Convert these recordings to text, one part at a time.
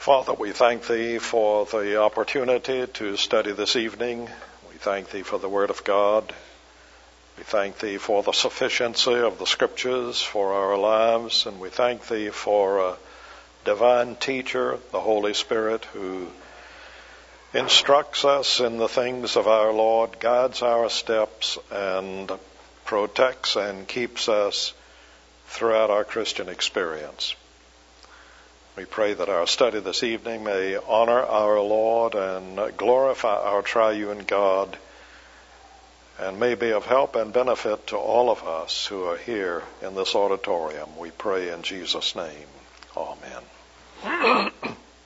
Father, we thank Thee for the opportunity to study this evening. We thank Thee for the Word of God. We thank Thee for the sufficiency of the Scriptures for our lives, and we thank Thee for a divine teacher, the Holy Spirit, who instructs us in the things of our Lord, guides our steps, and protects and keeps us throughout our Christian experience. We pray that our study this evening may honor our Lord and glorify our triune God, and may be of help and benefit to all of us who are here in this auditorium. We pray in Jesus' name. Amen.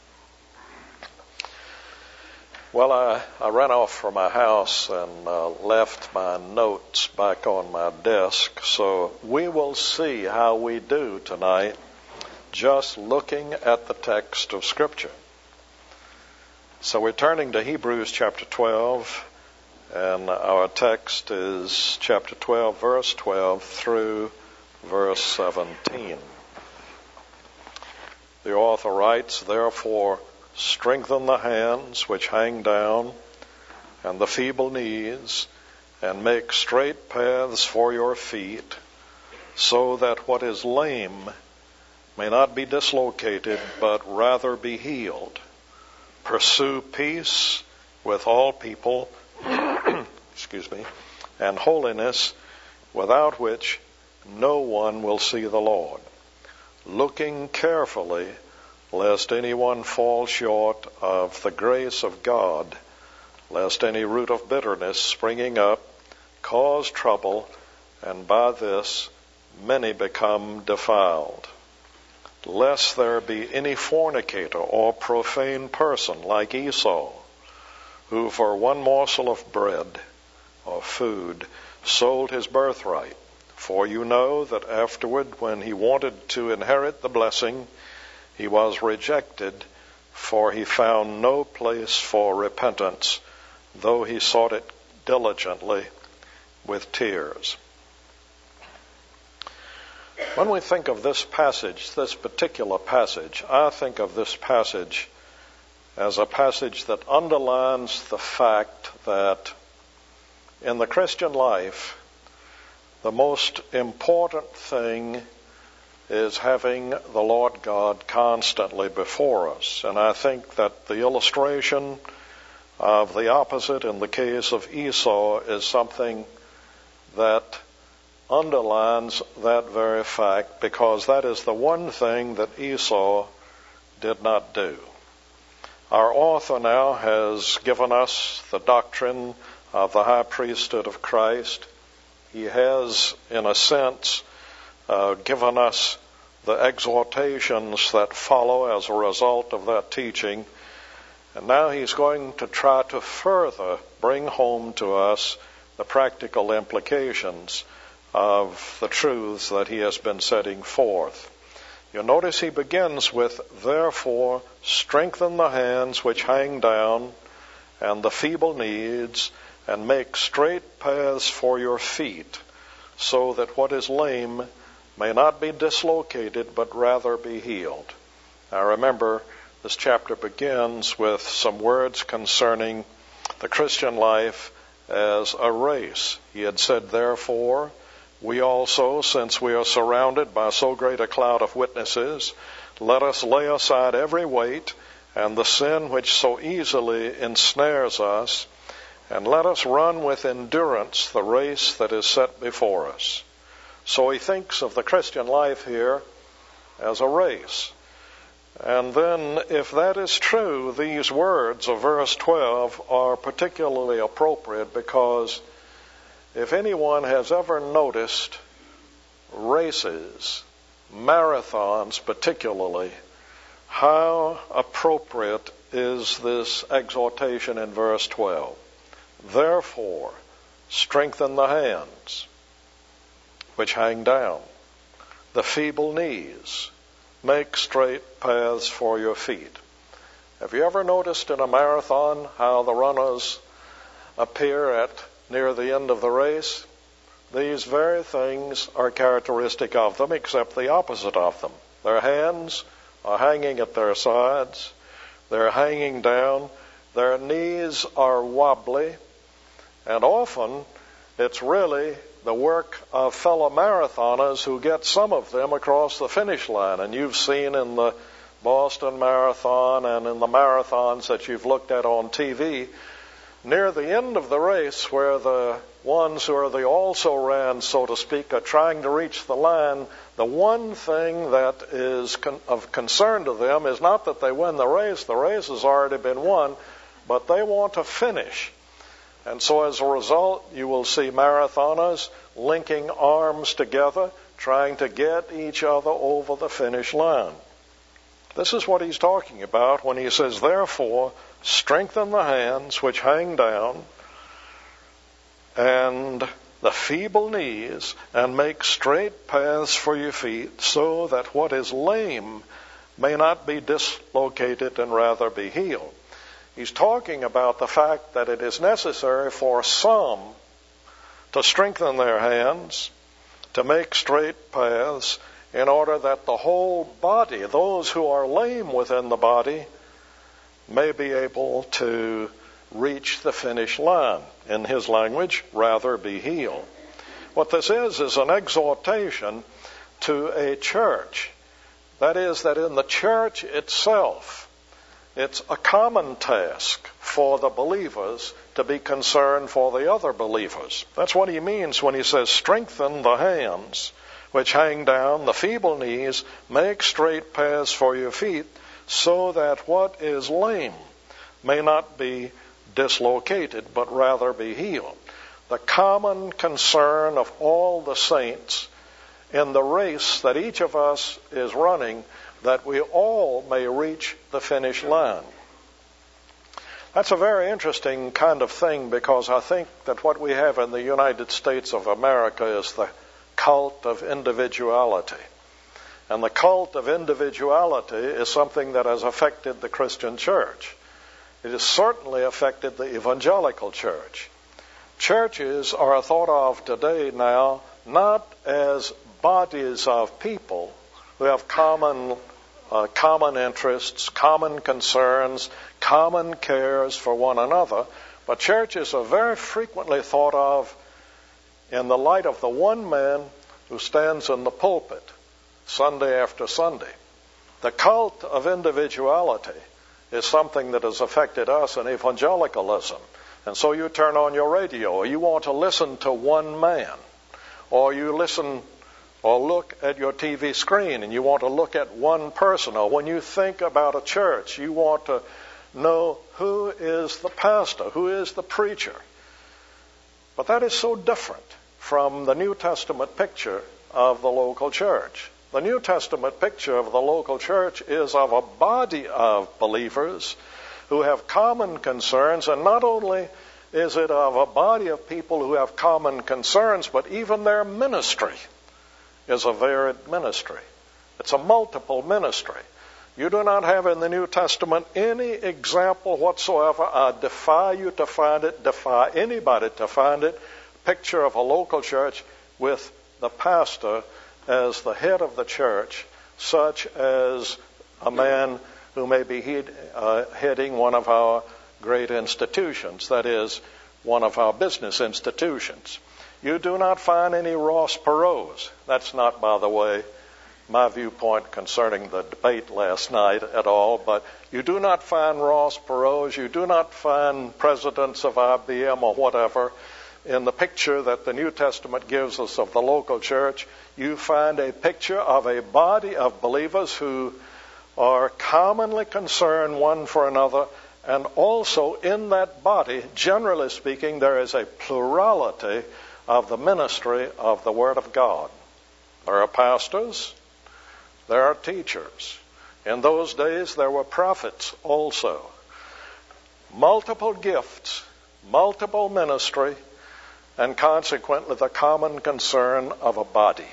Well, I ran off from my house and left my notes back on my desk, so we will see how we do tonight just looking at the text of Scripture. So we're turning to Hebrews chapter 12, and our text is chapter 12, verse 12 through verse 17. The author writes, "Therefore, strengthen the hands which hang down, and the feeble knees, and make straight paths for your feet, so that what is lame may not be dislocated, but rather be healed. Pursue peace with all people, and holiness, without which no one will see the Lord. Looking carefully, lest anyone fall short of the grace of God, lest any root of bitterness springing up cause trouble, and by this many become defiled. Lest there be any fornicator or profane person like Esau, who for one morsel of bread or food sold his birthright. For you know that afterward, when he wanted to inherit the blessing, he was rejected, for he found no place for repentance, though he sought it diligently with tears." When we think of this passage, this particular passage, I think of this passage as a passage that underlines the fact that in the Christian life, the most important thing is having the Lord God constantly before us. And I think that the illustration of the opposite in the case of Esau is something that underlines that very fact, because that is the one thing that Esau did not do. Our author now has given us the doctrine of the high priesthood of Christ. He has, in a sense, given us the exhortations that follow as a result of that teaching. And now he's going to try to further bring home to us the practical implications of the truths that he has been setting forth. You'll notice he begins with, "Therefore, strengthen the hands which hang down, and the feeble knees, and make straight paths for your feet, so that what is lame may not be dislocated, but rather be healed." Now remember, this chapter begins with some words concerning the Christian life as a race. He had said, "Therefore, we also, since we are surrounded by so great a cloud of witnesses, let us lay aside every weight and the sin which so easily ensnares us, and let us run with endurance the race that is set before us." So he thinks of the Christian life here as a race. And then, if that is true, these words of verse 12 are particularly appropriate, because if anyone has ever noticed races, marathons particularly, how appropriate is this exhortation in verse 12. "Therefore, strengthen the hands which hang down, the feeble knees, make straight paths for your feet." Have you ever noticed in a marathon how the runners appear at near the end of the race? These very things are characteristic of them, except the opposite of them. Their hands are hanging at their sides. they're hanging down, their knees are wobbly, and often it's really the work of fellow marathoners who get some of them across the finish line. And you've seen in the Boston Marathon and in the marathons that you've looked at on TV, near the end of the race where the ones who are the also-rans, so to speak, are trying to reach the line, the one thing that is of concern to them is not that they win the race has already been won, but they want to finish. And so as a result, you will see marathoners linking arms together, trying to get each other over the finish line. This is what he's talking about when he says, therefore, strengthen the hands which hang down and the feeble knees, and make straight paths for your feet, so that what is lame may not be dislocated and rather be healed. He's talking about the fact that it is necessary for some to strengthen their hands, to make straight paths, in order that the whole body, those who are lame within the body, may be able to reach the finish line. In his language, rather be healed. What this is an exhortation to a church. That is, that in the church itself, it's a common task for the believers to be concerned for the other believers. That's what he means when he says, strengthen the hands which hang down, the feeble knees, make straight paths for your feet, so that what is lame may not be dislocated, but rather be healed. The common concern of all the saints in the race that each of us is running, that we all may reach the finish line. That's a very interesting kind of thing, because I think that what we have in the United States of America is the cult of individuality. And the cult of individuality is something that has affected the Christian church. It has certainly affected the evangelical church. Churches are thought of today now not as bodies of people who have common interests, common concerns, common cares for one another, but churches are very frequently thought of in the light of the one man who stands in the pulpit Sunday after Sunday. The cult of individuality is something that has affected us in evangelicalism. And so you turn on your radio, or you want to listen to one man, or you listen or look at your TV screen and you want to look at one person, or when you think about a church, you want to know who is the pastor, who is the preacher. But that is so different from the New Testament picture of the local church. The New Testament picture of the local church is of a body of believers who have common concerns, and not only is it of a body of people who have common concerns, but even their ministry is a varied ministry. It's a multiple ministry. You do not have in the New Testament any example whatsoever. I defy you to find it, defy anybody to find it, picture of a local church with the pastor as the head of the church, such as a man who may be heading one of our great institutions, that is, one of our business institutions. You do not find any Ross Perot's. That's not, by the way, my viewpoint concerning the debate last night at all, but you do not find Ross Perot's, you do not find presidents of IBM or whatever in the picture that the New Testament gives us of the local church. You find a picture of a body of believers who are commonly concerned one for another, and also in that body, generally speaking, there is a plurality of the ministry of the Word of God. There are pastors, there are teachers. In those days, there were prophets also. Multiple gifts, multiple ministry, and consequently the common concern of a body.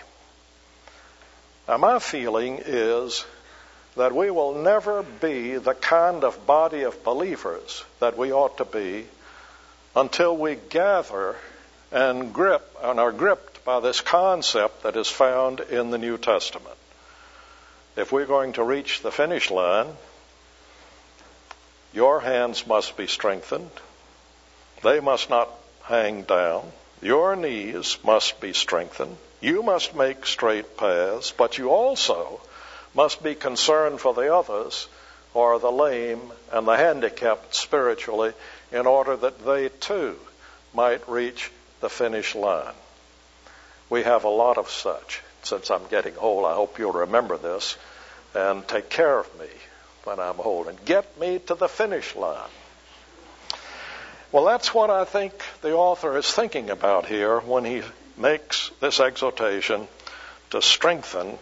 Now, my feeling is that we will never be the kind of body of believers that we ought to be until we gather and are gripped by this concept that is found in the New Testament. If we're going to reach the finish line, Your hands must be strengthened. They must not hang down. Your knees must be strengthened. You must make straight paths, but you also must be concerned for the others, or the lame and the handicapped spiritually, in order that they too might reach the finish line. We have a lot of such. Since I'm getting old, I hope you'll remember this and take care of me when I'm old and get me to the finish line. Well, that's what I think the author is thinking about here when he makes this exhortation to strengthen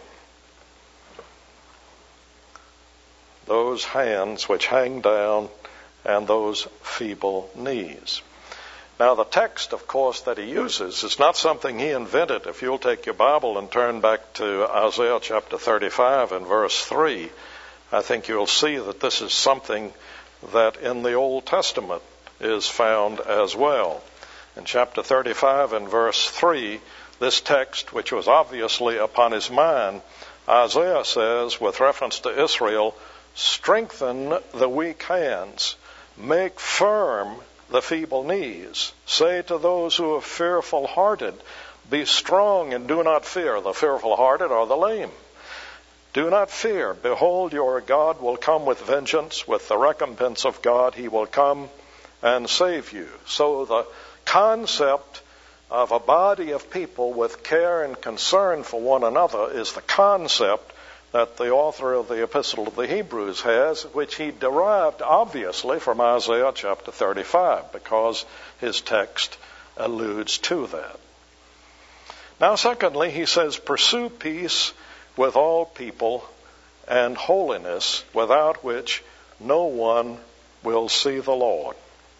those hands which hang down and those feeble knees. Now, the text, of course, that he uses is not something he invented. If you'll take your Bible and turn back to Isaiah chapter 35 and verse 3, I think you'll see that this is something that in the Old Testament is found as well. In chapter 35 and verse 3, this text, which was obviously upon his mind, Isaiah says, with reference to Israel, strengthen the weak hands, make firm the feeble knees. Say to those who are fearful-hearted, be strong and do not fear. The fearful-hearted are the lame. Do not fear. Behold, your God will come with vengeance. With the recompense of God, he will come and save you. So the concept of a body of people with care and concern for one another is the concept that the author of the Epistle to the Hebrews has, which he derived obviously from Isaiah chapter 35, because his text alludes to that. Now, secondly, he says, pursue peace with all people and holiness, without which no one will see the Lord.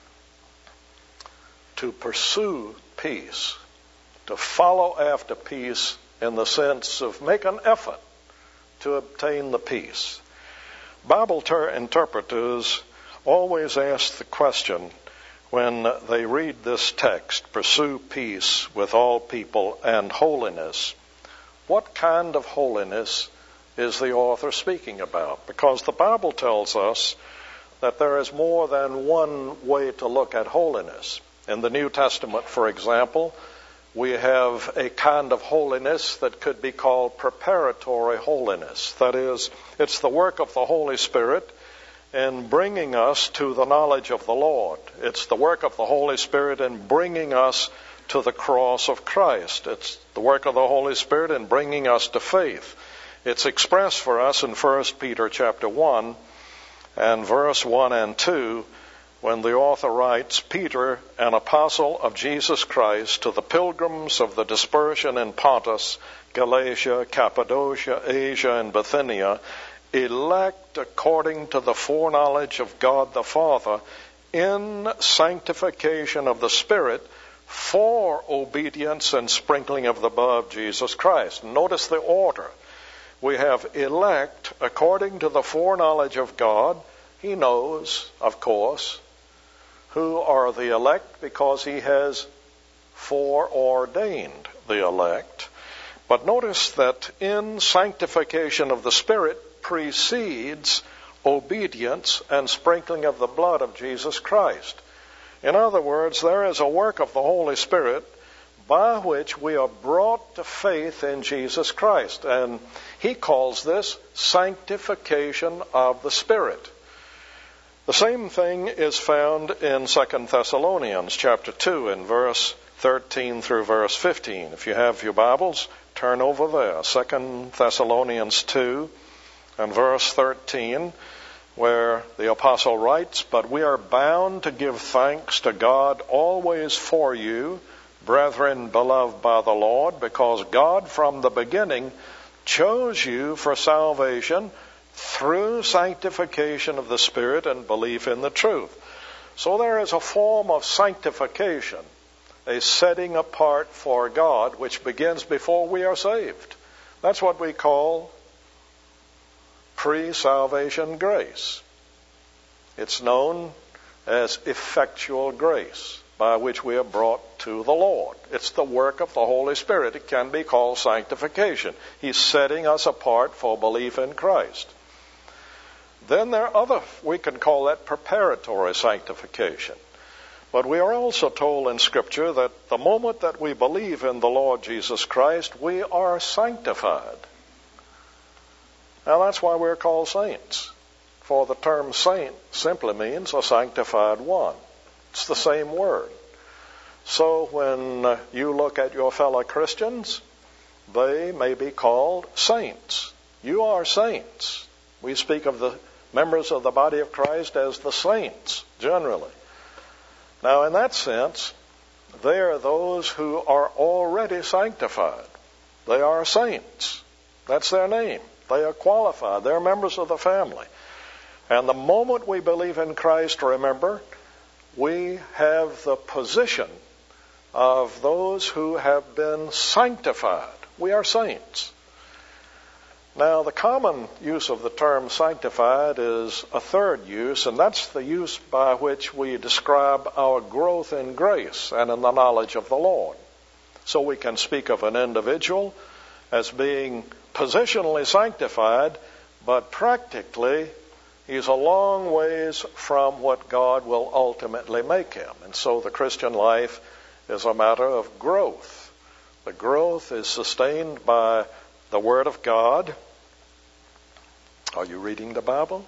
To pursue peace, to follow after peace in the sense of make an effort to obtain the peace. Bible interpreters always ask the question when they read this text, pursue peace with all people and holiness, what kind of holiness is the author speaking about? Because the Bible tells us that there is more than one way to look at holiness. In the New Testament, for example, we have a kind of holiness that could be called preparatory holiness. That is, it's the work of the Holy Spirit in bringing us to the knowledge of the Lord. It's the work of the Holy Spirit in bringing us to the cross of Christ. It's the work of the Holy Spirit in bringing us to faith. It's expressed for us in 1 Peter chapter 1 and verse 1 and 2, when the author writes, Peter, an apostle of Jesus Christ, to the pilgrims of the dispersion in Pontus, Galatia, Cappadocia, Asia, and Bithynia, elect according to the foreknowledge of God the Father, in sanctification of the Spirit, for obedience and sprinkling of the blood of Jesus Christ. Notice the order. We have elect according to the foreknowledge of God. He knows, of course, who are the elect because he has foreordained the elect. But notice that in sanctification of the Spirit precedes obedience and sprinkling of the blood of Jesus Christ. In other words, there is a work of the Holy Spirit by which we are brought to faith in Jesus Christ. And he calls this sanctification of the Spirit. The same thing is found in 2 Thessalonians chapter 2 in verse 13 through verse 15. If you have your Bibles, turn over there. 2 Thessalonians 2 and verse 13, where the apostle writes, But we are bound to give thanks to God always for you, brethren beloved by the Lord, because God from the beginning chose you for salvation through sanctification of the Spirit and belief in the truth. So there is a form of sanctification, a setting apart for God, which begins before we are saved. That's what we call pre-salvation grace. It's known as effectual grace, by which we are brought to the Lord. It's the work of the Holy Spirit. It can be called sanctification. He's setting us apart for belief in Christ. Then there are other, we can call that preparatory sanctification. But we are also told in Scripture that the moment that we believe in the Lord Jesus Christ, we are sanctified. Now that's why we're called saints. For the term saint simply means a sanctified one. It's the same word. So when you look at your fellow Christians, they may be called saints. You are saints. We speak of the members of the body of Christ as the saints, generally. Now, in that sense, they are those who are already sanctified. They are saints. That's their name. They are qualified. They're members of the family. And the moment we believe in Christ, remember, we have the position of those who have been sanctified. We are saints. Now, the common use of the term sanctified is a third use, and that's the use by which we describe our growth in grace and in the knowledge of the Lord. So we can speak of an individual as being positionally sanctified, but practically he's a long ways from what God will ultimately make him. And so the Christian life is a matter of growth. The growth is sustained by the Word of God. Are you reading the Bible?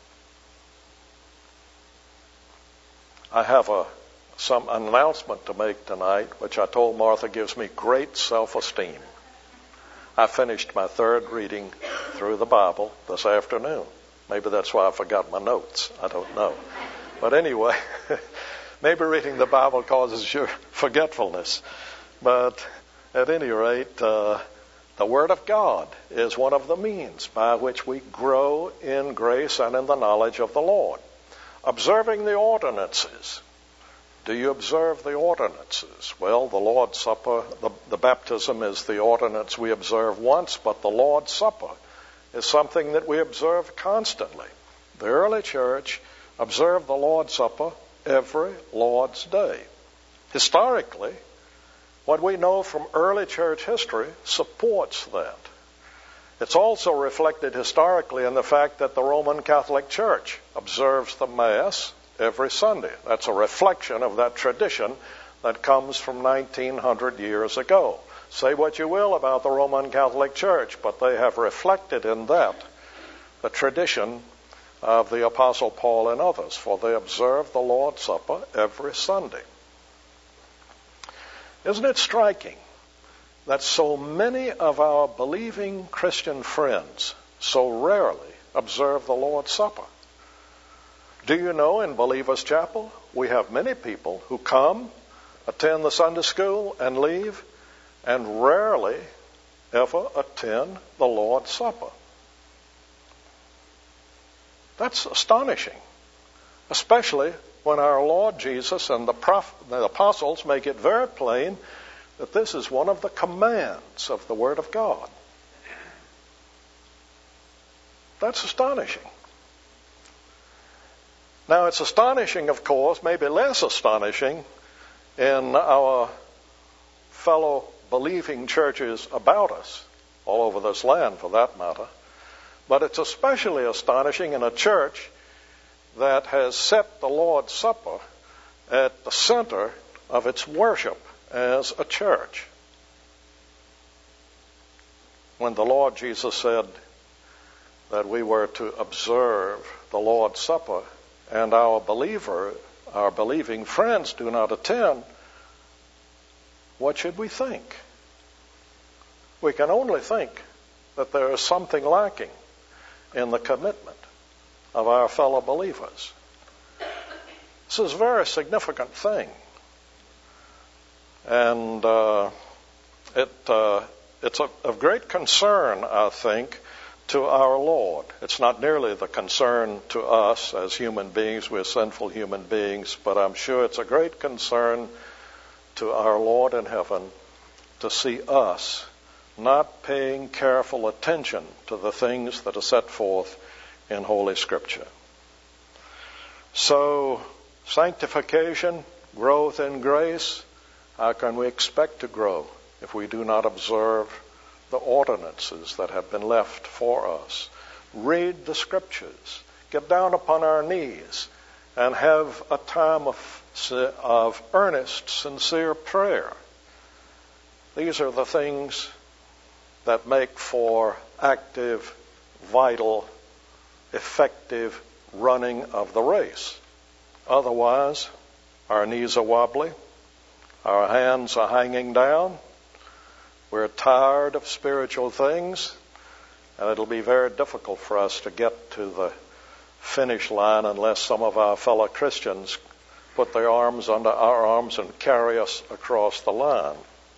I have an announcement to make tonight, which I told Martha gives me great self-esteem. I finished my third reading through the Bible this afternoon. Maybe that's why I forgot my notes. I don't know. But anyway, maybe reading the Bible causes your forgetfulness. But at any rate, the Word of God is one of the means by which we grow in grace and in the knowledge of the Lord. Observing the ordinances. Do you observe the ordinances? Well, the Lord's Supper, the baptism is the ordinance we observe once, but the Lord's Supper is something that we observe constantly. The early church observed the Lord's Supper every Lord's Day. Historically, what we know from early church history supports that. It's also reflected historically in the fact that the Roman Catholic Church observes the Mass every Sunday. That's a reflection of that tradition that comes from 1900 years ago. Say what you will about the Roman Catholic Church, but they have reflected in that the tradition of the Apostle Paul and others, for they observe the Lord's Supper every Sunday. Isn't it striking that so many of our believing Christian friends so rarely observe the Lord's Supper? Do you know in Believers Chapel, we have many people who come, attend the Sunday school, and leave, and rarely ever attend the Lord's Supper. That's astonishing, especially when our Lord Jesus and the apostles make it very plain that this is one of the commands of the Word of God. That's astonishing. Now, it's astonishing, of course, maybe less astonishing in our fellow believing churches about us, all over this land for that matter. But it's especially astonishing in a church that has set the Lord's Supper at the center of its worship as a church. When the Lord Jesus said that we were to observe the Lord's Supper and our believing friends do not attend, what should we think? We can only think that there is something lacking in the commitment of our fellow believers. This is a very significant thing. And it's of great concern, I think, to our Lord. It's not nearly the concern to us as human beings. We're sinful human beings, but I'm sure it's a great concern to our Lord in heaven to see us not paying careful attention to the things that are set forth in Holy Scripture. So, sanctification, growth in grace, how can we expect to grow if we do not observe the ordinances that have been left for us? Read the Scriptures. get down upon our knees and have a time of earnest, sincere prayer. These are the things that make for active, vital, effective running of the race. Otherwise, our knees are wobbly, our hands are hanging down, we're tired of spiritual things, and it'll be very difficult for us to get to the finish line unless some of our fellow Christians put their arms under our arms and carry us across the line.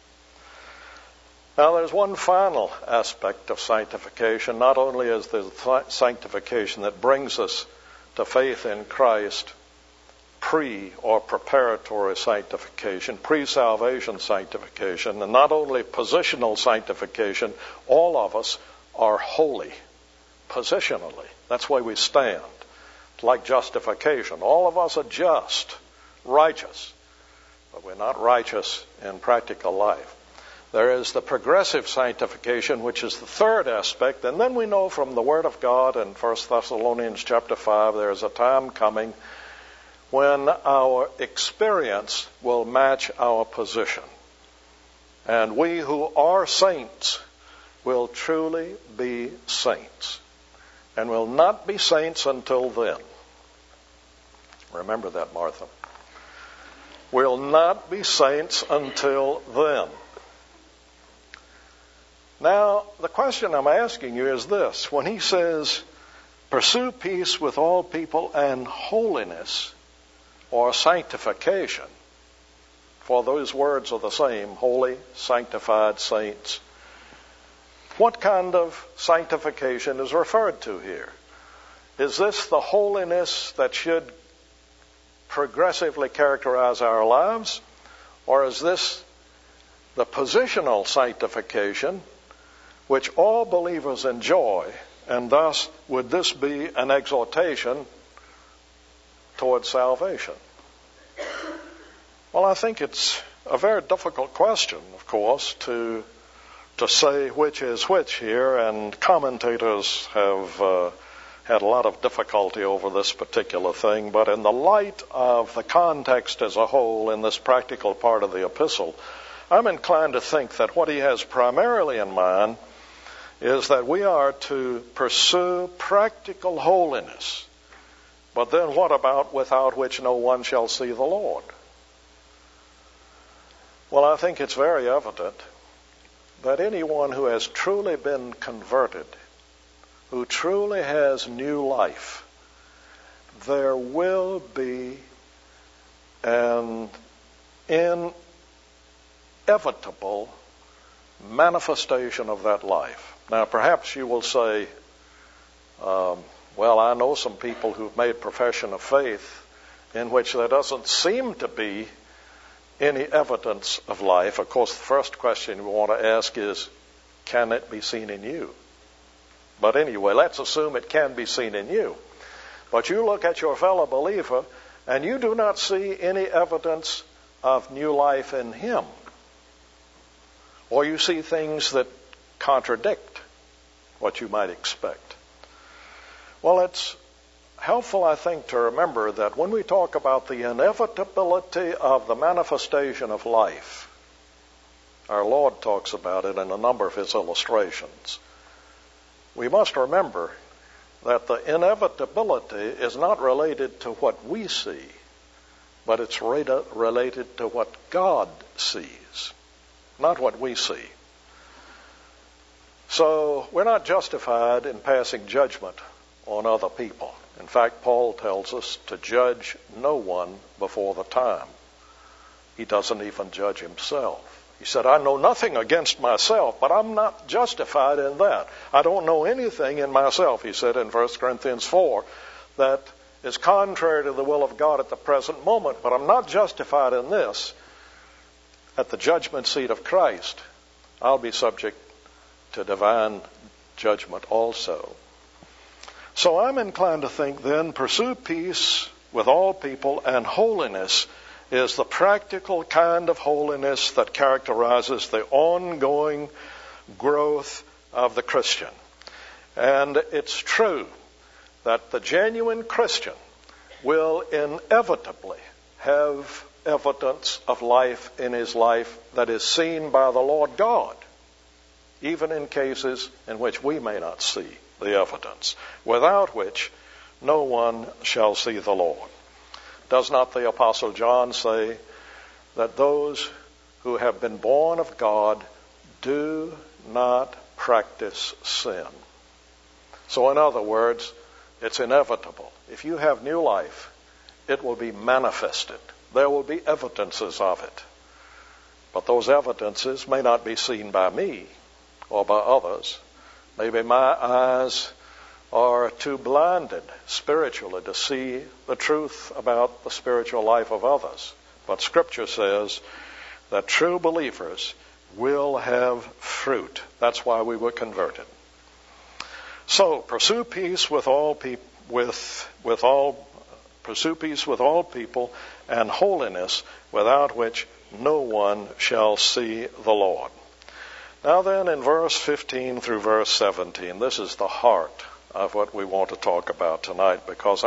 Now, there's one final aspect of sanctification. Not only is there sanctification that brings us to faith in Christ, or preparatory sanctification, pre-salvation sanctification, and not only positional sanctification, all of us are holy positionally. That's why we stand. It's like justification. All of us are just, righteous, but we're not righteous in practical life. There is the progressive sanctification, which is the third aspect, and then we know from the Word of God in 1 Thessalonians chapter 5, there is a time coming when our experience will match our position. And we who are saints will truly be saints, and will not be saints until then. Remember that, Martha. Will not be saints until then. Now, the question I'm asking you is this. When he says, pursue peace with all people and holiness, or sanctification, for those words are the same, holy, sanctified, saints. What kind of sanctification is referred to here? Is this the holiness that should progressively characterize our lives? Or is this the positional sanctification which all believers enjoy, and thus would this be an exhortation towards salvation? Well, I think it's a very difficult question, of course, to say which is which here, and commentators have had a lot of difficulty over this particular thing. But in the light of the context as a whole in this practical part of the epistle, I'm inclined to think that what he has primarily in mind is that we are to pursue practical holiness. But then what about without which no one shall see the Lord? Well, I think it's very evident that anyone who has truly been converted, who truly has new life, there will be an inevitable manifestation of that life. Now, perhaps you will say, well, I know some people who've made profession of faith in which there doesn't seem to be any evidence of life. Of course, the first question we want to ask is, can it be seen in you? But anyway, let's assume it can be seen in you. But you look at your fellow believer and you do not see any evidence of new life in him. Or you see things that contradict what you might expect. Well, it's helpful, I think, to remember that when we talk about the inevitability of the manifestation of life, our Lord talks about it in a number of his illustrations. We must remember that the inevitability is not related to what we see, but it's related to what God sees, not what we see. So we're not justified in passing judgment on other people. In fact, Paul tells us to judge no one before the time. He doesn't even judge himself. He said, I know nothing against myself, but I'm not justified in that. I don't know anything in myself, he said in 1 Corinthians 4, that is contrary to the will of God at the present moment, but I'm not justified in this. At the judgment seat of Christ, I'll be subject to divine judgment also. So I'm inclined to think then, pursue peace with all people, and holiness is the practical kind of holiness that characterizes the ongoing growth of the Christian. And it's true that the genuine Christian will inevitably have evidence of life in his life that is seen by the Lord God, even in cases in which we may not see the evidence, without which no one shall see the Lord. Does not the Apostle John say that those who have been born of God do not practice sin? So in other words, it's inevitable. If you have new life, it will be manifested. There will be evidences of it. But those evidences may not be seen by me or by others. Maybe my eyes are too blinded spiritually to see the truth about the spiritual life of others. But Scripture says that true believers will have fruit. That's why we were converted. So pursue peace with all people, pursue peace with all people and holiness, without which no one shall see the Lord. Now then, in verse 15 through verse 17, this is the heart of what we want to talk about tonight, because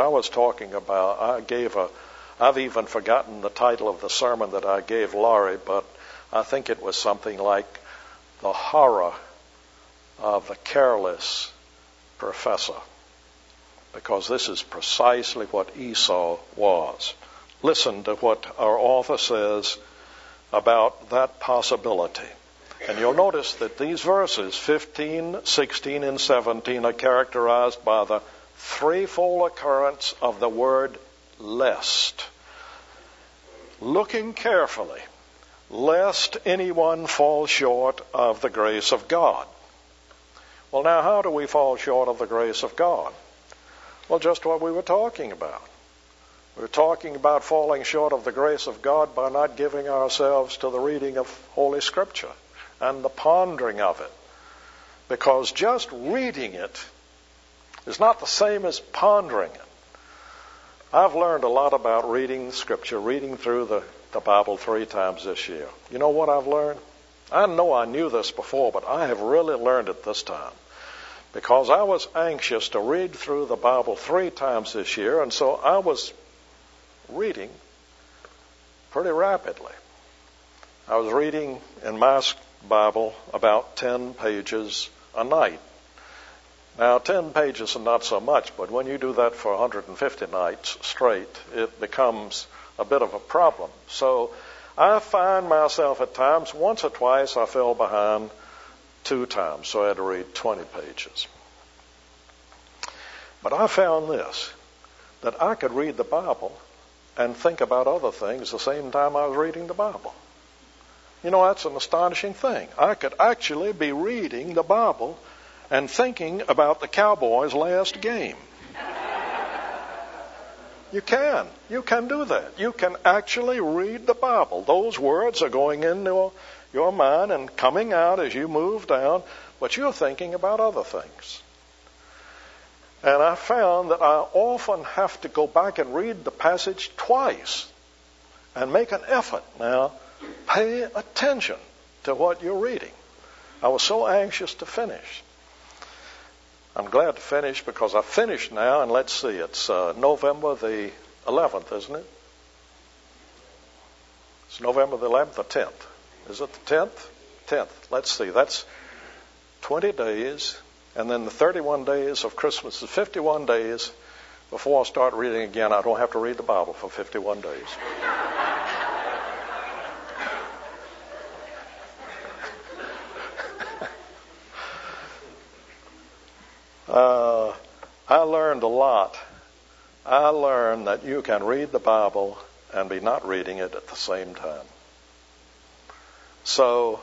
I've even forgotten the title of the sermon that I gave Laurie, but I think it was something like The Horror of the Careless Professor, because this is precisely what Esau was. Listen to what our author says about that possibility. And you'll notice that these verses, 15, 16, and 17, are characterized by the threefold occurrence of the word lest. Looking carefully, lest anyone fall short of the grace of God. Well, now, how do we fall short of the grace of God? Well, just what we were talking about. We were talking about falling short of the grace of God by not giving ourselves to the reading of Holy Scripture and the pondering of it. Because just reading it is not the same as pondering it. I've learned a lot about reading Scripture, reading through the Bible 3 times this year. You know what I've learned? I know I knew this before, but I have really learned it this time. Because I was anxious to read through the Bible 3 times this year, and so I was reading pretty rapidly. I was reading in my Bible about 10 pages a night. Now, 10 pages are not so much, but when you do that for 150 nights straight, it becomes a bit of a problem. So I find myself at times, once or twice, I fell behind 2 times, so I had to read 20 pages. But I found this, that I could read the Bible and think about other things the same time I was reading the Bible. You know, that's an astonishing thing. I could actually be reading the Bible and thinking about the Cowboys' last game. You can do that. You can actually read the Bible. Those words are going into your mind and coming out as you move down, but you're thinking about other things. And I found that I often have to go back and read the passage twice and make an effort. Now, pay attention to what you're reading. I was so anxious to finish. I'm glad to finish because I finished now, and let's see, it's November the 11th, isn't it? It's November the 11th or 10th. Is it the 10th? 10th. Let's see, that's 20 days, and then the 31 days of Christmas is 51 days. Before I start reading again, I don't have to read the Bible for 51 days. I learned a lot. I learned that you can read the Bible and be not reading it at the same time. So,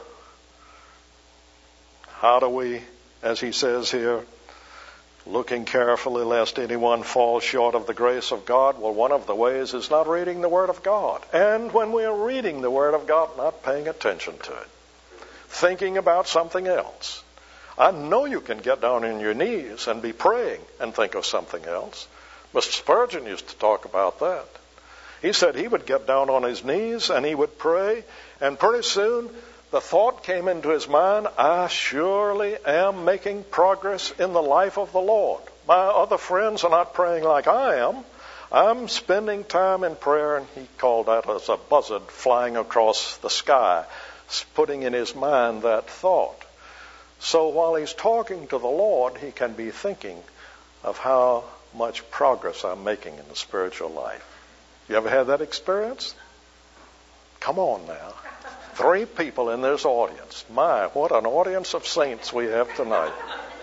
how do we, as he says here, looking carefully lest anyone fall short of the grace of God? Well, one of the ways is not reading the Word of God. And when we are reading the Word of God, not paying attention to it. Thinking about something else. I know you can get down on your knees and be praying and think of something else. Mr. Spurgeon used to talk about that. He said he would get down on his knees and he would pray, and pretty soon the thought came into his mind, I surely am making progress in the life of the Lord. my other friends are not praying like I am. I'm spending time in prayer, and he called that as a buzzard flying across the sky, putting in his mind that thought. So while he's talking to the Lord, he can be thinking of how much progress I'm making in the spiritual life. You ever had that experience? Come on now. 3 people in this audience. My, what an audience of saints we have tonight.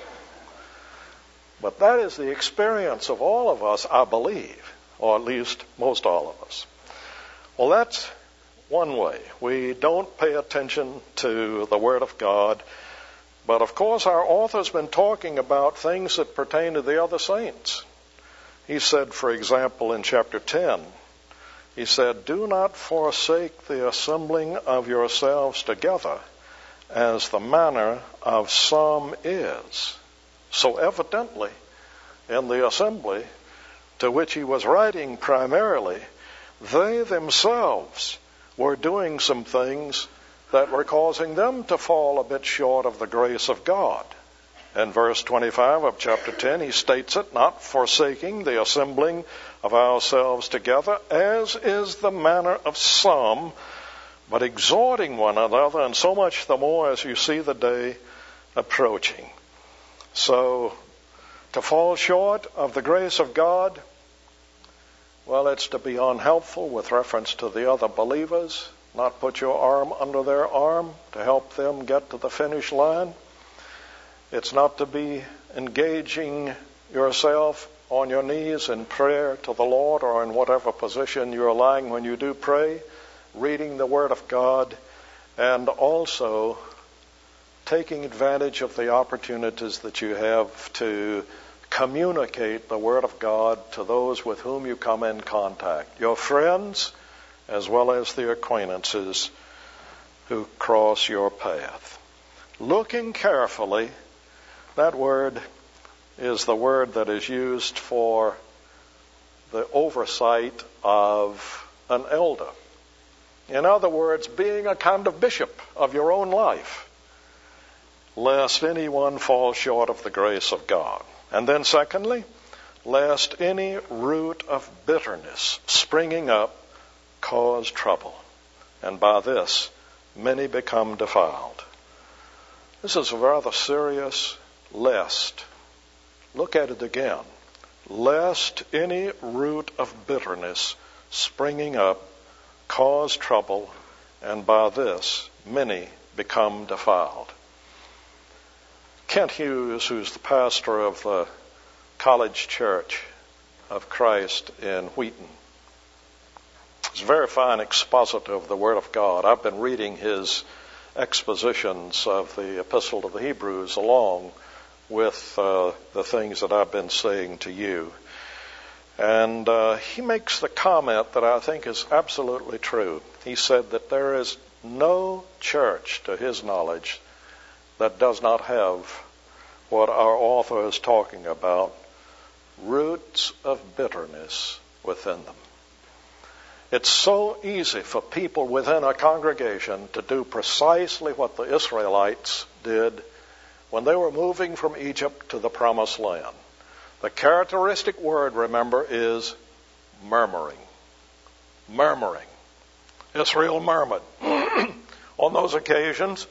But that is the experience of all of us, I believe, or at least most all of us. Well, that's one way. We don't pay attention to the Word of God. But of course, our author's been talking about things that pertain to the other saints. He said, for example, in chapter 10, he said, "Do not forsake the assembling of yourselves together, as the manner of some is." So evidently, in the assembly to which he was writing primarily, they themselves were doing some things that were causing them to fall a bit short of the grace of God. In verse 25 of chapter 10, he states it, "Not forsaking the assembling of ourselves together, as is the manner of some, but exhorting one another, and so much the more as you see the day approaching." So, to fall short of the grace of God, well, it's to be unhelpful with reference to the other believers, not put your arm under their arm to help them get to the finish line. It's not to be engaging yourself on your knees in prayer to the Lord, or in whatever position you're lying when you do pray, reading the Word of God, and also taking advantage of the opportunities that you have to communicate the Word of God to those with whom you come in contact, your friends as well as the acquaintances who cross your path. Looking carefully, that word is the word that is used for the oversight of an elder. In other words, being a kind of bishop of your own life, lest anyone fall short of the grace of God. And then secondly, lest any root of bitterness springing up cause trouble, and by this many become defiled. This is a rather serious lest. Look at it again. Lest any root of bitterness springing up cause trouble, and by this many become defiled. Kent Hughes, who's the pastor of the College Church of Christ in Wheaton, is a very fine expositor of the Word of God. I've been reading his expositions of the Epistle to the Hebrews along with the things that I've been saying to you. And he makes the comment that I think is absolutely true. He said that there is no church, to his knowledge, that does not have what our author is talking about, roots of bitterness within them. It's so easy for people within a congregation to do precisely what the Israelites did when they were moving from Egypt to the Promised Land. The characteristic word, remember, is murmuring. Murmuring. Israel murmured. On those occasions,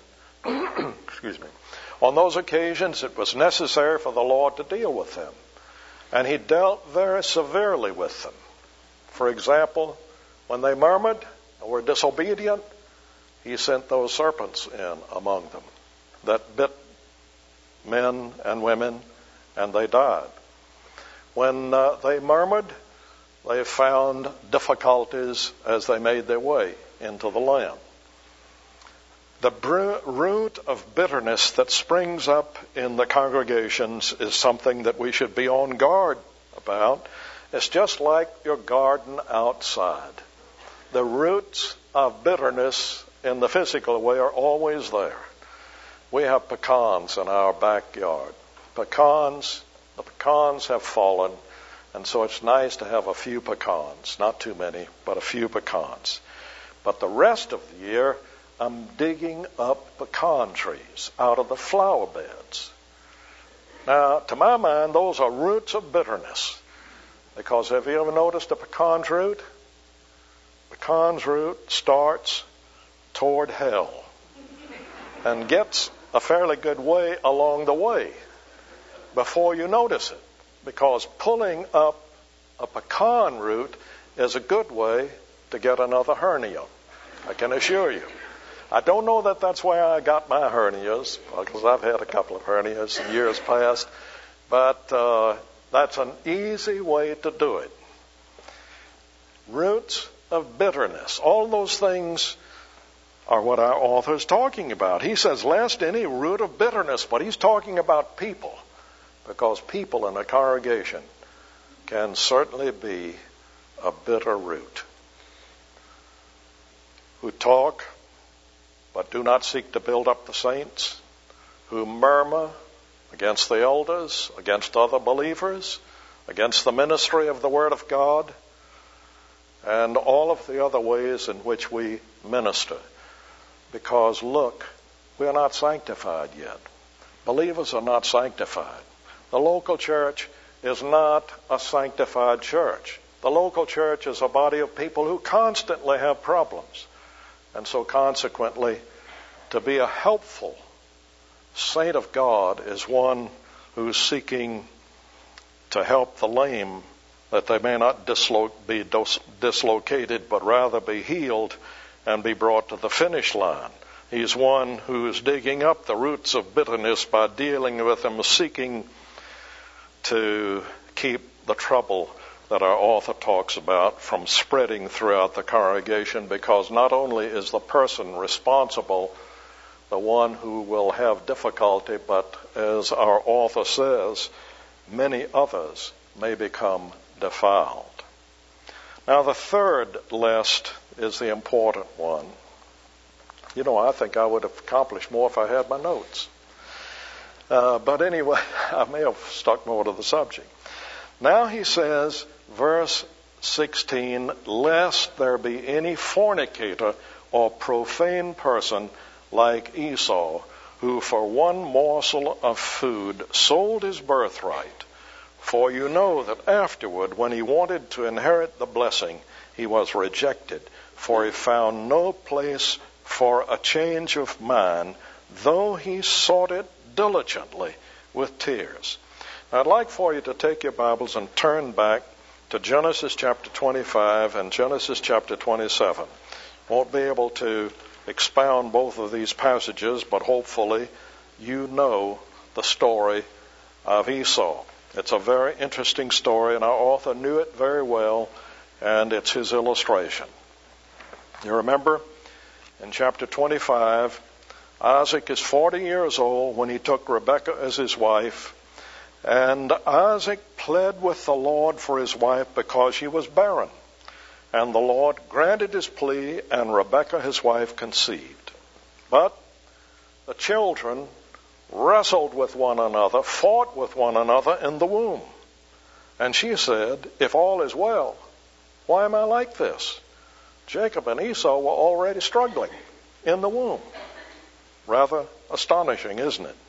on those occasions it was necessary for the Lord to deal with them. And he dealt very severely with them. For example, when they murmured and were disobedient, he sent those serpents in among them that bit men and women, and they died. When they murmured, they found difficulties as they made their way into the land. The root of bitterness that springs up in the congregations is something that we should be on guard about. It's just like your garden outside. The roots of bitterness in the physical way are always there. We have pecans in our backyard. The pecans have fallen, and so it's nice to have a few pecans. Not too many, but a few pecans. But the rest of the year, I'm digging up pecan trees out of the flower beds. Now, to my mind, those are roots of bitterness. Because have you ever noticed a pecan's root? Pecan's root starts toward hell and gets a fairly good way along the way before you notice it. Because pulling up a pecan root is a good way to get another hernia, I can assure you. I don't know that that's where I got my hernias, because I've had a couple of hernias in years past, but that's an easy way to do it. Roots of bitterness. All those things are what our author is talking about. He says, lest any root of bitterness, but he's talking about people, because people in a congregation can certainly be a bitter root. Who talk but do not seek to build up the saints, who murmur against the elders, against other believers, against the ministry of the Word of God, and all of the other ways in which we minister. Because, look, we are not sanctified yet. Believers are not sanctified. The local church is not a sanctified church. The local church is a body of people who constantly have problems. And so consequently, to be a helpful saint of God is one who's seeking to help the lame, that they may not be dislocated, but rather be healed and be brought to the finish line. He's one who is digging up the roots of bitterness by dealing with them, seeking to keep the trouble that our author talks about from spreading throughout the congregation, because not only is the person responsible the one who will have difficulty, but as our author says, many others may become defiled. Now the third lest is the important one. You know, I think I would have accomplished more if I had my notes. But anyway, I may have stuck more to the subject. Now he says, verse 16, lest there be any fornicator or profane person like Esau, who for one morsel of food sold his birthright. For you know that afterward, when he wanted to inherit the blessing, he was rejected, for he found no place for a change of mind, though he sought it diligently with tears. Now, I'd like for you to take your Bibles and turn back to Genesis chapter 25 and Genesis chapter 27. Won't be able to expound both of these passages, but hopefully you know the story of Esau. It's a very interesting story, and our author knew it very well, and it's his illustration. You remember, in chapter 25, Isaac is 40 years old when he took Rebekah as his wife, and Isaac pled with the Lord for his wife because she was barren. And the Lord granted his plea, and Rebekah, his wife, conceived. But the children wrestled with one another, fought with one another in the womb. And she said, if all is well, why am I like this? Jacob and Esau were already struggling in the womb. Rather astonishing, isn't it?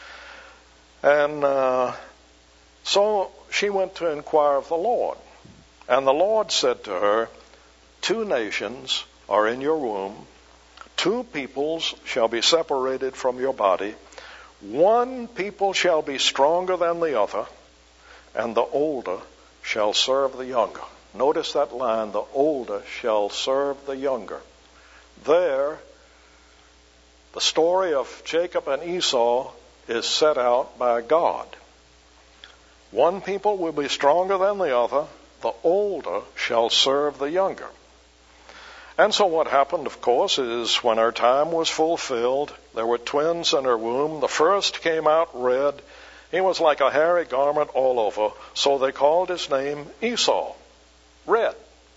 And so she went to inquire of the Lord. And the Lord said to her, 2 nations are in your womb, 2 peoples shall be separated from your body, 1 people shall be stronger than the other, and the older shall serve the younger. Notice that line, the older shall serve the younger. There, the story of Jacob and Esau is set out by God. 1 people will be stronger than the other, the older shall serve the younger. And so what happened, of course, is when her time was fulfilled, there were twins in her womb. The first came out red. He was like a hairy garment all over, so they called his name Esau, red.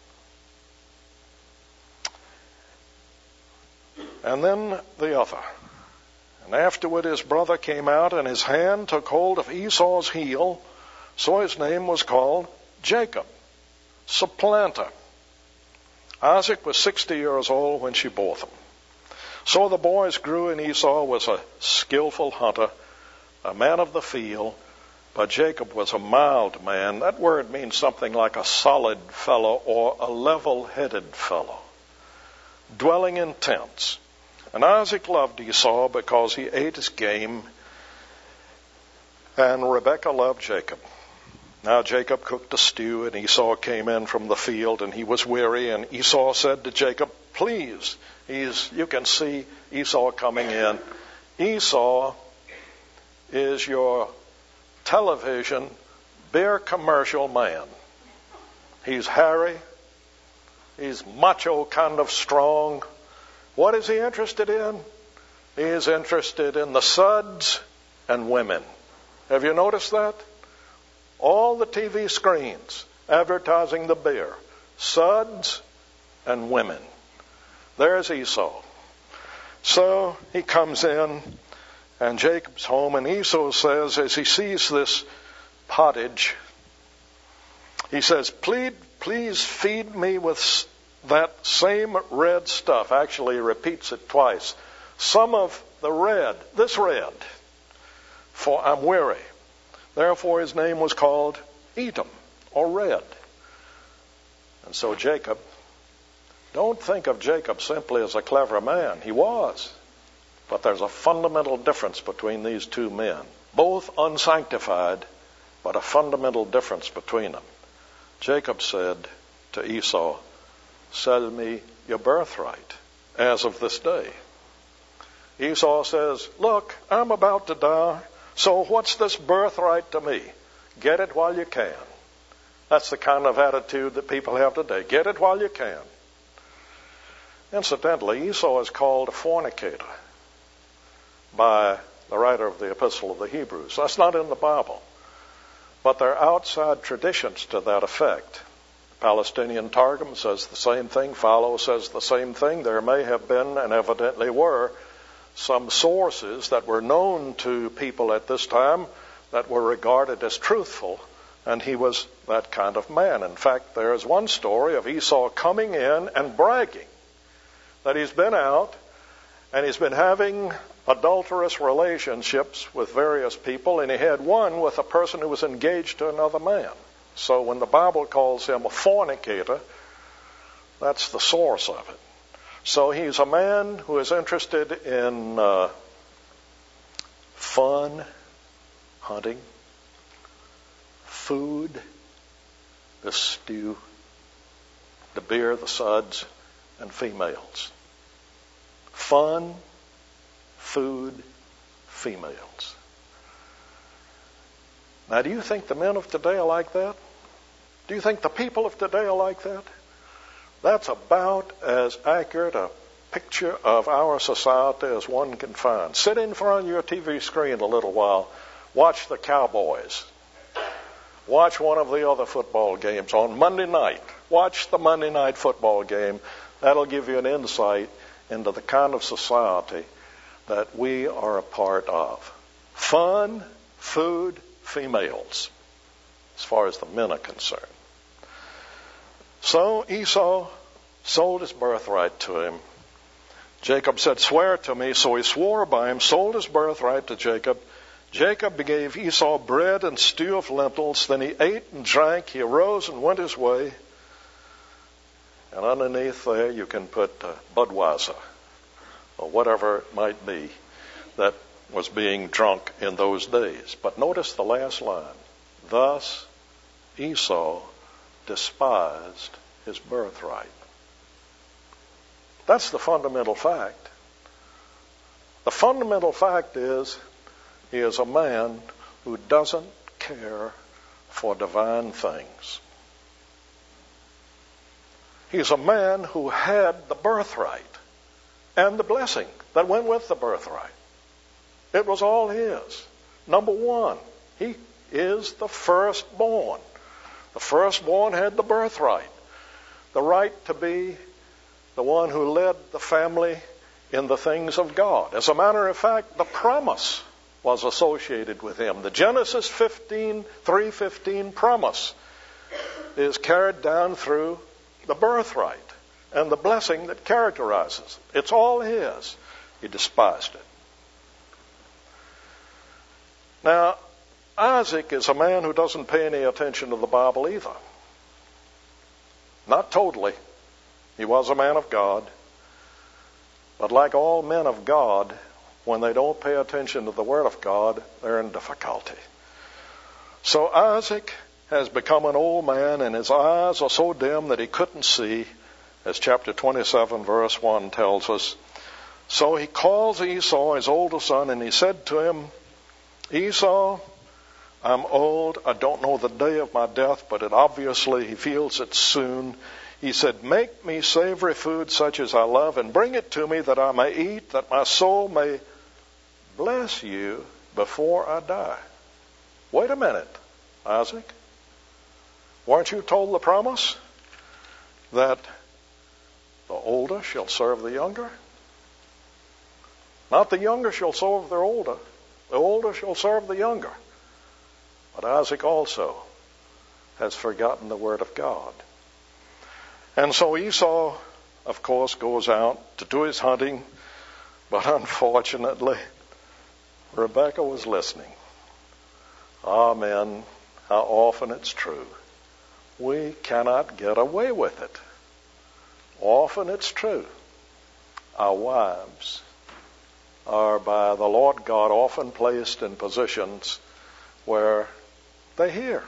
And then the other. And afterward his brother came out, and his hand took hold of Esau's heel, so his name was called Jacob, supplanter. Isaac was 60 years old when she bore them. So the boys grew, and Esau was a skillful hunter, a man of the field, But Jacob was a mild man. That word means something like a solid fellow or a level-headed fellow, dwelling in tents. And Isaac loved Esau because he ate his game, and Rebekah loved Jacob. Now Jacob cooked a stew, and Esau came in from the field, and he was weary, and Esau said to Jacob, please, you can see Esau coming in. Esau is your television beer commercial man. He's hairy. He's macho kind of strong. What is he interested in? He is interested in the suds and women. Have you noticed that? All the TV screens advertising the beer. Suds and women. There's Esau. So he comes in, and Jacob's home, and Esau says, as he sees this pottage, he says, please feed me with that same red stuff. Actually, he repeats it twice. Some of the red, this red, for I'm weary. Therefore his name was called Edom, or red. And so Jacob, don't think of Jacob simply as a clever man. He was. But there's a fundamental difference between these two men. Both unsanctified, but a fundamental difference between them. Jacob said to Esau, sell me your birthright as of this day. Esau says, look, I'm about to die, so what's this birthright to me? Get it while you can. That's the kind of attitude that people have today. Get it while you can. Incidentally, Esau is called a fornicator by the writer of the Epistle of the Hebrews. That's not in the Bible. But there are outside traditions to that effect. Palestinian Targum says the same thing. Philo says the same thing. There may have been, and evidently were, some sources that were known to people at this time that were regarded as truthful, and he was that kind of man. In fact, there is one story of Esau coming in and bragging that he's been out and he's been having adulterous relationships with various people, and he had one with a person who was engaged to another man. So when the Bible calls him a fornicator, that's the source of it. So he's a man who is interested in fun, hunting, food, the stew, the beer, the suds, and females. Fun, food, females. Now, do you think the men of today are like that? Do you think the people of today are like that? That's about as accurate a picture of our society as one can find. Sit in front of your TV screen a little while. Watch the Cowboys. Watch one of the other football games on Monday night. Watch the Monday night football game. That'll give you an insight into the kind of society that we are a part of. Fun, food, females, as far as the men are concerned. So Esau sold his birthright to him. Jacob said, swear to me. So he swore by him, sold his birthright to Jacob. Jacob gave Esau bread and stew of lentils. Then he ate and drank. He arose and went his way. And underneath there you can put Budweiser or whatever it might be that was being drunk in those days. But notice the last line. Thus Esau despised his birthright. That's the fundamental fact. The fundamental fact is he is a man who doesn't care for divine things. He's a man who had the birthright and the blessing that went with the birthright. It was all his. Number one, he is the firstborn. The firstborn had the birthright, the right to be the one who led the family in the things of God. As a matter of fact, the promise was associated with him. The Genesis 3:15 promise is carried down through the birthright and the blessing that characterizes it. It's all his. He despised it. Now, Isaac is a man who doesn't pay any attention to the Bible either. Not totally. He was a man of God. But like all men of God, when they don't pay attention to the Word of God, they're in difficulty. So Isaac has become an old man, and his eyes are so dim that he couldn't see, as chapter 27, verse 1 tells us. So he calls Esau, his older son, and he said to him, Esau, I'm old. I don't know the day of my death, but obviously he feels it soon. He said, make me savory food such as I love and bring it to me that I may eat, that my soul may bless you before I die. Wait a minute, Isaac. Weren't you told the promise that the older shall serve the younger? Not the younger shall serve the older shall serve the younger. But Isaac also has forgotten the word of God. And so Esau, of course, goes out to do his hunting, but unfortunately, Rebekah was listening. Amen. How often it's true. We cannot get away with it. Often it's true. Our wives are by the Lord God often placed in positions where they hear.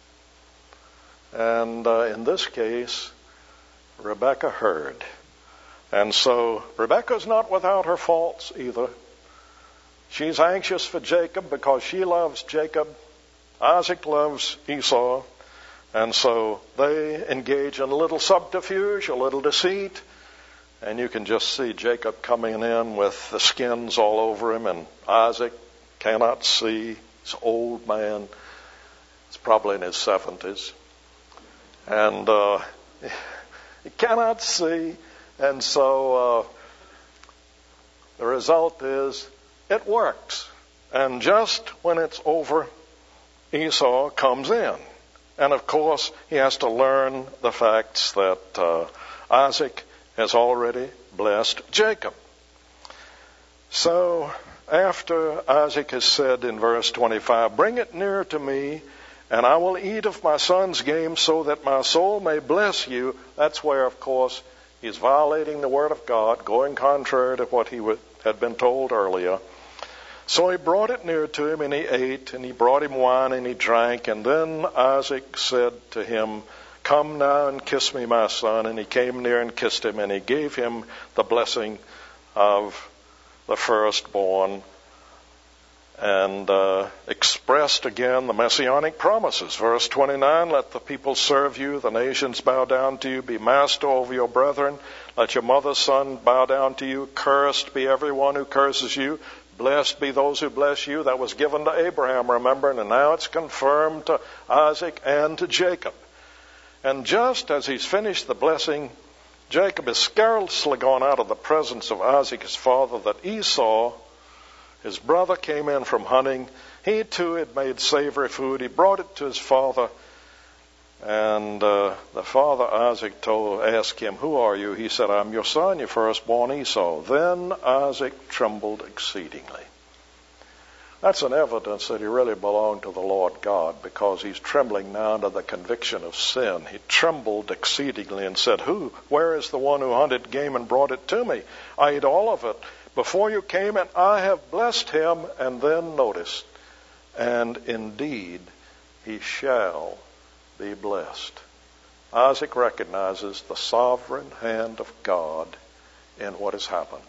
And in this case, Rebekah heard. And so Rebekah's not without her faults either. She's anxious for Jacob because she loves Jacob. Isaac loves Esau. And so they engage in a little subterfuge, a little deceit. And you can just see Jacob coming in with the skins all over him, and Isaac cannot see. He's an old man. He's probably in his 70s. And he cannot see. And so the result is it works. And just when it's over, Esau comes in. And of course, he has to learn the facts that Isaac has already blessed Jacob. So after Isaac has said in verse 25, bring it near to me, and I will eat of my son's game so that my soul may bless you. That's where, of course, he's violating the word of God, going contrary to what he had been told earlier. So he brought it near to him, and he ate, and he brought him wine, and he drank. And then Isaac said to him, come now and kiss me, my son. And he came near and kissed him, and he gave him the blessing of the firstborn, and expressed again the messianic promises. Verse 29, let the people serve you, the nations bow down to you, be master over your brethren. Let your mother's son bow down to you. Cursed be everyone who curses you. Blessed be those who bless you. That was given to Abraham, remember, and now it's confirmed to Isaac and to Jacob. And just as he's finished the blessing, Jacob has scarcely gone out of the presence of Isaac, his father, that Esau, his brother, came in from hunting. He too had made savory food. He brought it to his father. And the father, Isaac, asked him, who are you? He said, I'm your son, your firstborn Esau. Then Isaac trembled exceedingly. That's an evidence that he really belonged to the Lord God, because he's trembling now under the conviction of sin. He trembled exceedingly and said, where is the one who hunted game and brought it to me? I ate all of it before you came, and I have blessed him. And then notice, and indeed he shall be blessed. Isaac recognizes the sovereign hand of God in what has happened.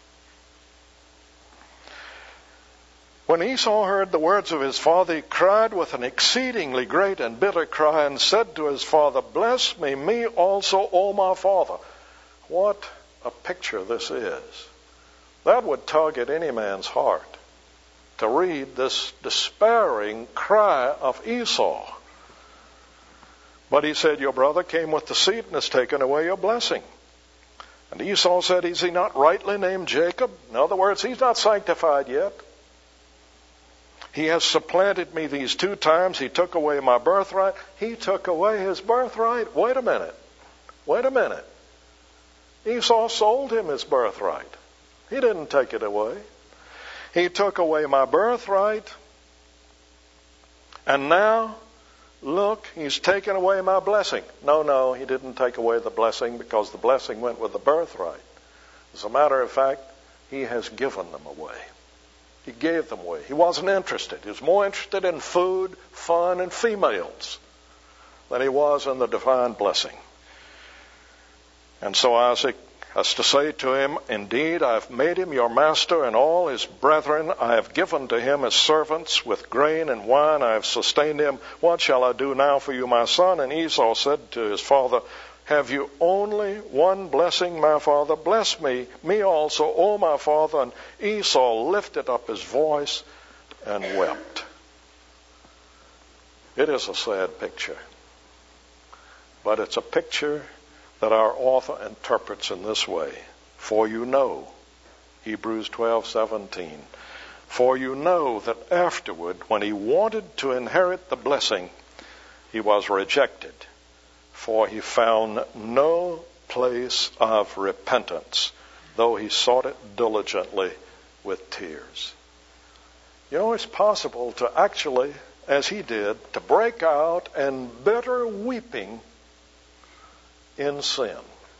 When Esau heard the words of his father, he cried with an exceedingly great and bitter cry and said to his father, bless me also, O my father. What a picture this is. That would tug at any man's heart to read this despairing cry of Esau. But he said, your brother came with deceit and has taken away your blessing. And Esau said, is he not rightly named Jacob? In other words, he's not sanctified yet. He has supplanted me these 2 times. He took away my birthright. He took away his birthright. Wait a minute. Esau sold him his birthright. He didn't take it away. He took away my birthright. And now, look, he's taken away my blessing. No, he didn't take away the blessing, because the blessing went with the birthright. As a matter of fact, he has given them away. He gave them away. He wasn't interested. He was more interested in food, fun, and females than he was in the divine blessing. And so Isaac has to say to him, indeed, I have made him your master, and all his brethren I have given to him as servants. With grain and wine I have sustained him. What shall I do now for you, my son? And Esau said to his father, have you only one blessing, my father? Bless me also, O my father. And Esau lifted up his voice and wept. It is a sad picture, but it's a picture that our author interprets in this way. For you know, Hebrews 12:17, for you know that afterward, when he wanted to inherit the blessing, he was rejected, for he found no place of repentance, though he sought it diligently with tears. You know, it's possible to actually, as he did, to break out in bitter weeping in sin.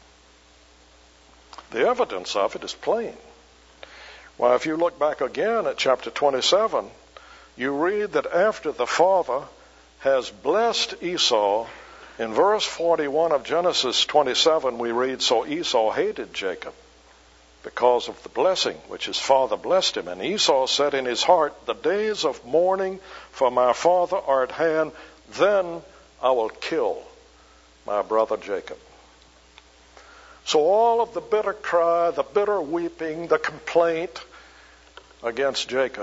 The evidence of it is plain. Well, if you look back again at chapter 27, you read that after the father has blessed Esau, in verse 41 of Genesis 27, we read, so Esau hated Jacob because of the blessing which his father blessed him. And Esau said in his heart, the days of mourning for my father are at hand, then I will kill my brother Jacob. So all of the bitter cry, the bitter weeping, the complaint against Jacob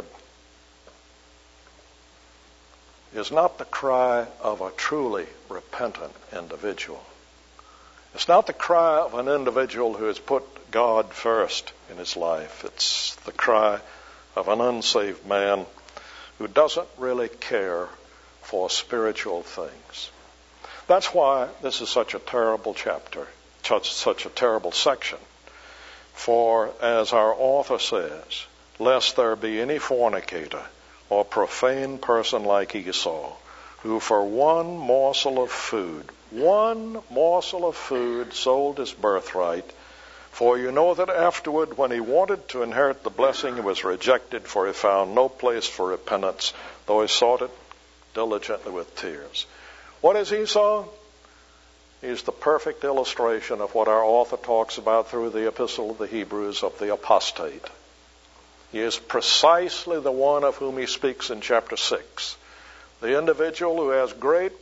is not the cry of a truly repentant individual. It's not the cry of an individual who has put God first in his life. It's the cry of an unsaved man who doesn't really care for spiritual things. That's why this is such a terrible chapter, such a terrible section. For, as our author says, lest there be any fornicator or profane person like Esau, who for one morsel of food sold his birthright. For you know that afterward, when he wanted to inherit the blessing, he was rejected, for he found no place for repentance, though he sought it diligently with tears. What is Esau? He's the perfect illustration of what our author talks about through the Epistle of the Hebrews of the apostate. He is precisely the one of whom he speaks in chapter 6. The individual who has great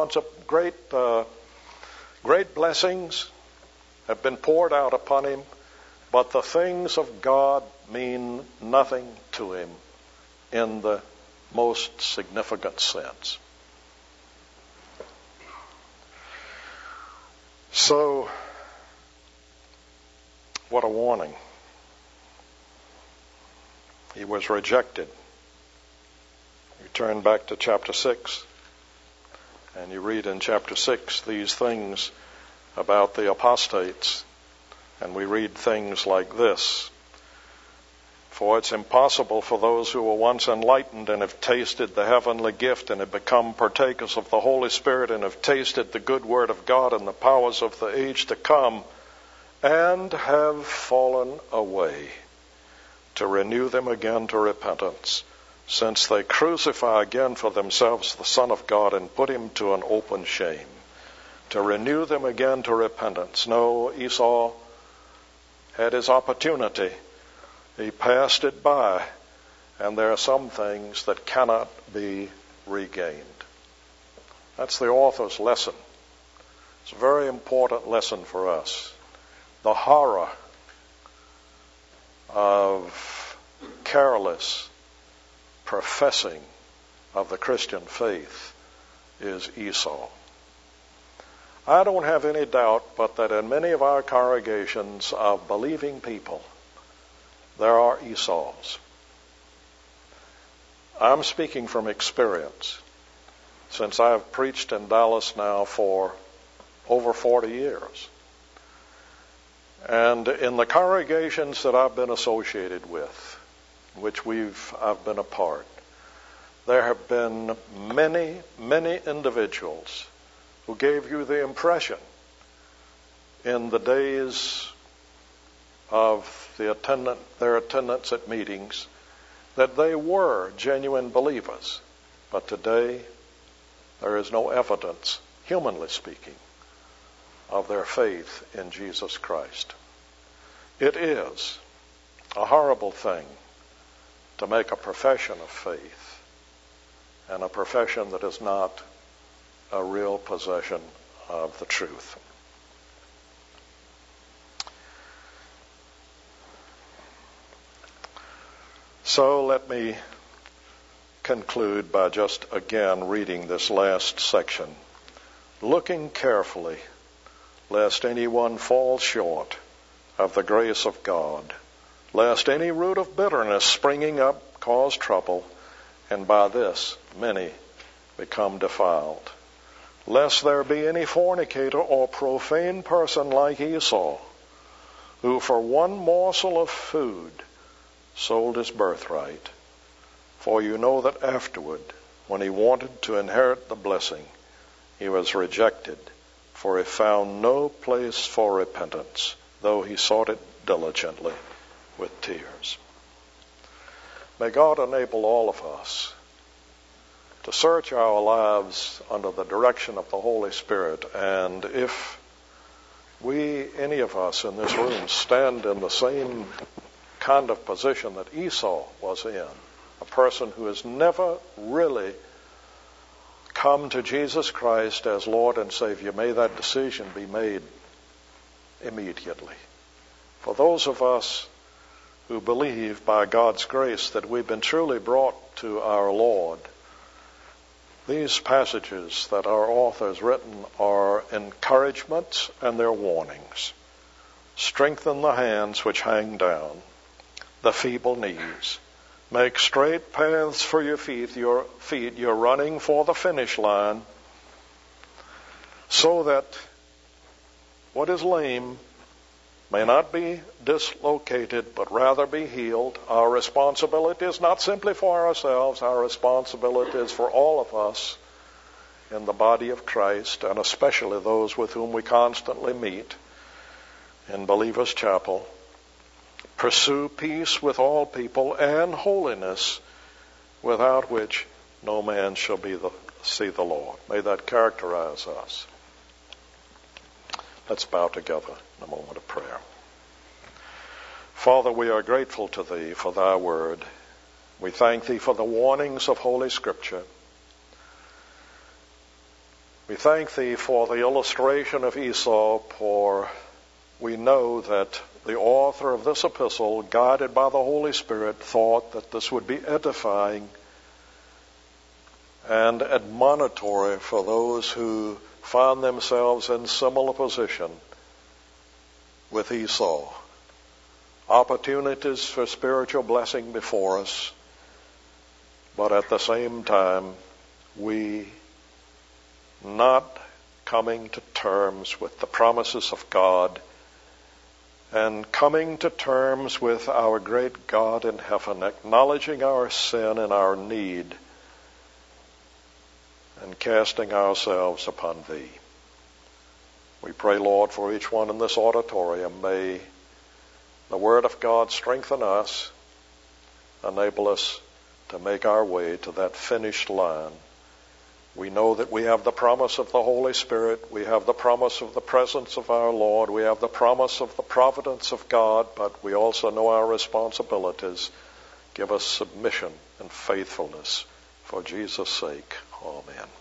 blessings have been poured out upon him, but the things of God mean nothing to him in the most significant sense. So, what a warning. He was rejected. You turn back to chapter 6, and you read in chapter 6 these things about the apostates, and we read things like this. For it's impossible for those who were once enlightened and have tasted the heavenly gift and have become partakers of the Holy Spirit and have tasted the good word of God and the powers of the age to come and have fallen away, to renew them again to repentance, since they crucify again for themselves the Son of God and put him to an open shame. To renew them again to repentance. No, Esau had his opportunity. He passed it by, and there are some things that cannot be regained. That's the author's lesson. It's a very important lesson for us. The horror of careless professing of the Christian faith is Esau. I don't have any doubt but that in many of our congregations of believing people, there are Esau's. I'm speaking from experience, since I've preached in Dallas now for over 40 years. And in the congregations that I've been associated with, which I've been a part, there have been many, many individuals who gave you the impression in the days of their attendance at meetings that they were genuine believers. But today, there is no evidence, humanly speaking, of their faith in Jesus Christ. It is a horrible thing to make a profession of faith, and a profession that is not a real possession of the truth. So let me conclude by just again reading this last section, looking carefully lest anyone fall short of the grace of God, lest any root of bitterness springing up cause trouble, and by this many become defiled. Lest there be any fornicator or profane person like Esau, who for one morsel of food sold his birthright. For you know that afterward, when he wanted to inherit the blessing, he was rejected, for he found no place for repentance, though he sought it diligently with tears. May God enable all of us to search our lives under the direction of the Holy Spirit, and if we, any of us in this room, stand in the same kind of position that Esau was in, a person who has never really come to Jesus Christ as Lord and Savior, may that decision be made immediately. For those of us who believe by God's grace that we've been truly brought to our Lord, these passages that our author has written are encouragements and they're warnings. Strengthen the hands which hang down, the feeble knees. Make straight paths for your feet. You're running for the finish line, so that what is lame may not be dislocated, but rather be healed. Our responsibility is not simply for ourselves. Our responsibility is for all of us in the body of Christ, and especially those with whom we constantly meet in Believers' Chapel. Pursue peace with all people and holiness, without which no man shall see the Lord. May that characterize us. Let's bow together in a moment of prayer. Father, we are grateful to Thee for Thy word. We thank Thee for the warnings of Holy Scripture. We thank Thee for the illustration of Esau, for we know that the author of this epistle, guided by the Holy Spirit, thought that this would be edifying and admonitory for those who found themselves in similar position with Esau. Opportunities for spiritual blessing before us, but at the same time, we not coming to terms with the promises of God and coming to terms with our great God in heaven, acknowledging our sin and our need, and casting ourselves upon Thee. We pray, Lord, for each one in this auditorium. May the Word of God strengthen us, enable us to make our way to that finished line. We know that we have the promise of the Holy Spirit. We have the promise of the presence of our Lord. We have the promise of the providence of God, but we also know our responsibilities. Give us submission and faithfulness for Jesus' sake. Amen.